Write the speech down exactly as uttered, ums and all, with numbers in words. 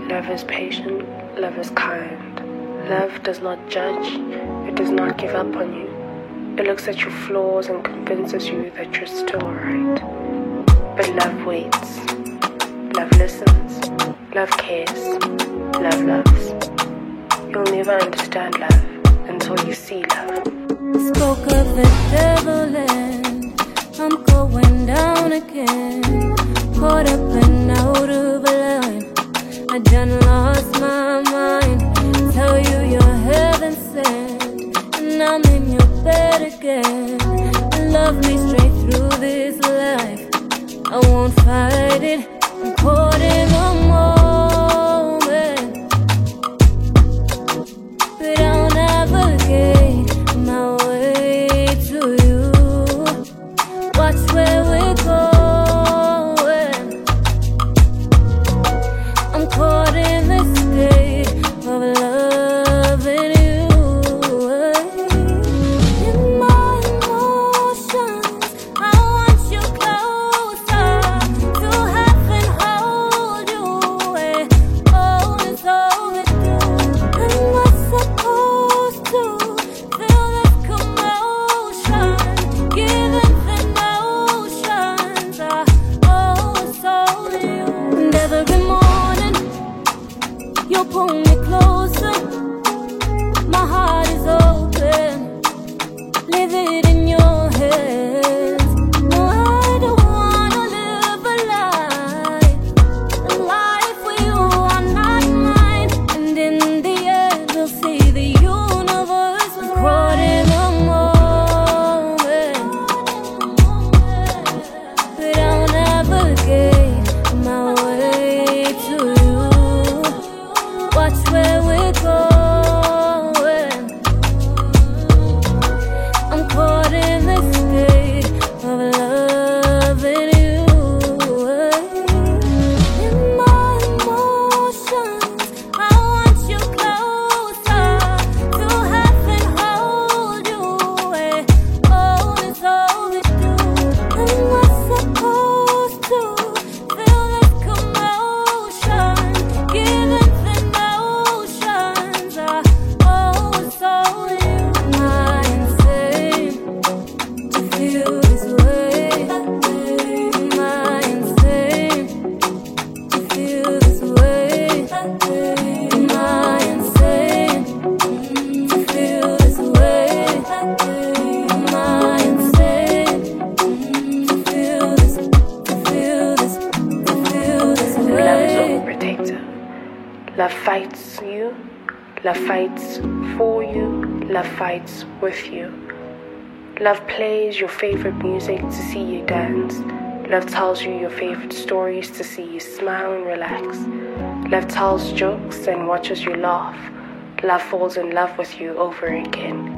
Love is patient, love is kind. Love does not judge, it does not give up on you. It looks at your flaws and convinces you that you're still alright. But love waits, love listens, love cares, love loves. You'll never understand love until you see love. Spoke of the devil and I'm going down again. Caught up and out of line, I done lost my mind. Tell you you're heaven sent, and I'm in your bed again. Love me straight through this life, I won't fight it. I'm caught in the moment, but I'll navigate my way to you. Watch where we're going. I'm caught in the state of loving you. In my emotions, I want you closer, to have and hold you. Oh, it's overdue. Am I supposed to feel this commotion, given the notions are oh, it's over you? And every morning you pull me closer, my heart is open, leave it in your hands. No, I don't wanna live a life, a life where you are not mine. And in the end we'll see the universe was caught in a moment, but I'll navigate my way to you. Watch where we're going. I'm caught in the state of loving you. In my emotions, I want you closer, to have and hold you. Oh, it's overdue. Am I supposed to feel this commotion, given the notions are oh, it's all you? Am I insane to feel this way? Am I insane to feel this way? Am I insane to feel this way? Am I insane to feel this, to feel this, to feel this Love is way? overprotective. Love fights you, love fights for you, love fights with you. Love plays your favorite music to see you dance. Love tells you your favorite stories to see you smile and relax. Love tells jokes and watches you laugh. Love falls in love with you over again.